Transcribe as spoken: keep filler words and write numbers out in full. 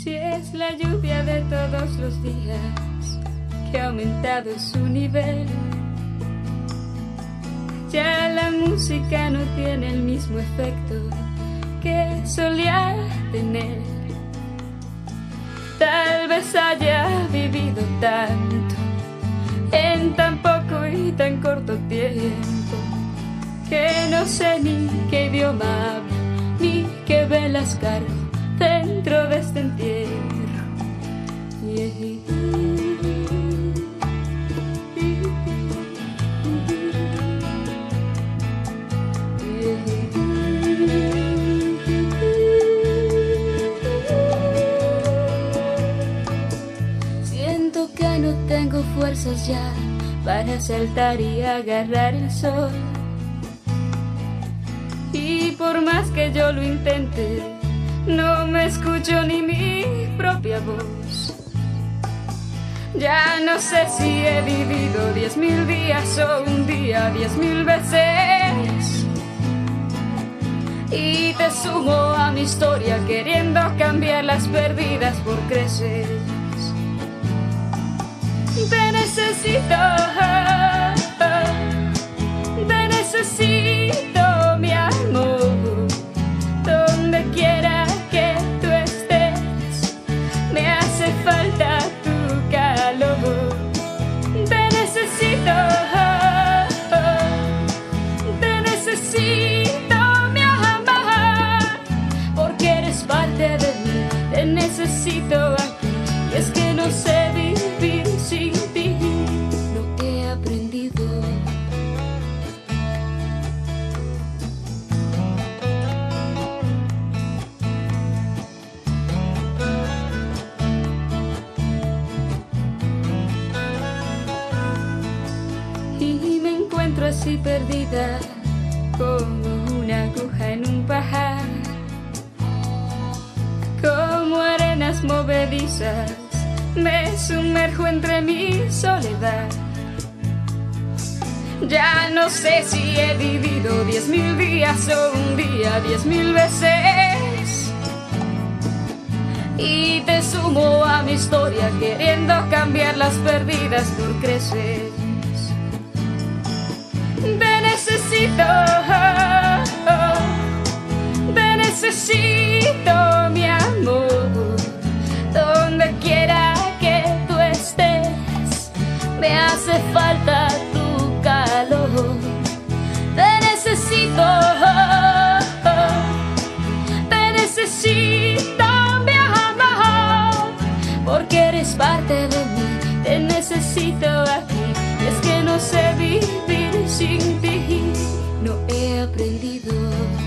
Si es la lluvia de todos los días que ha aumentado su nivel, ya la música no tiene el mismo efecto que solía tener. Tal vez haya vivido tanto en tan poco y tan corto tiempo que no sé ni qué idioma hablo, ni qué velas cargo dentro de este entierro. Yeah. Siento que no tengo fuerzas ya para saltar y agarrar el sol. Y por más que yo lo intente, no me escucho ni mi propia voz. Ya no sé si he vivido diez mil días o un día diez mil veces. Y te sumo a mi historia queriendo cambiar las perdidas por creces. Te necesito, te necesito, mi amor. Donde quiera que tú estés, me hace falta tu calor. Te necesito, te necesito, mi amor, porque eres parte de mí. Te necesito aquí, y es que no sé vivir sin ti. Lo he aprendido. Y me encuentro así perdida como una aguja en un pajar, como arenas movedizas me sumerjo entre mi soledad. Ya no sé si he vivido diez mil días o un día diez mil veces. Y te sumo a mi historia queriendo cambiar las perdidas por creces. Te necesito, te necesito, mi amor. Donde quiera que tú estés, me hace falta tu calor. Te necesito, te necesito, mi amor, porque eres parte de mí. Te necesito aquí, es que no sé vivir sin ti. No he aprendido.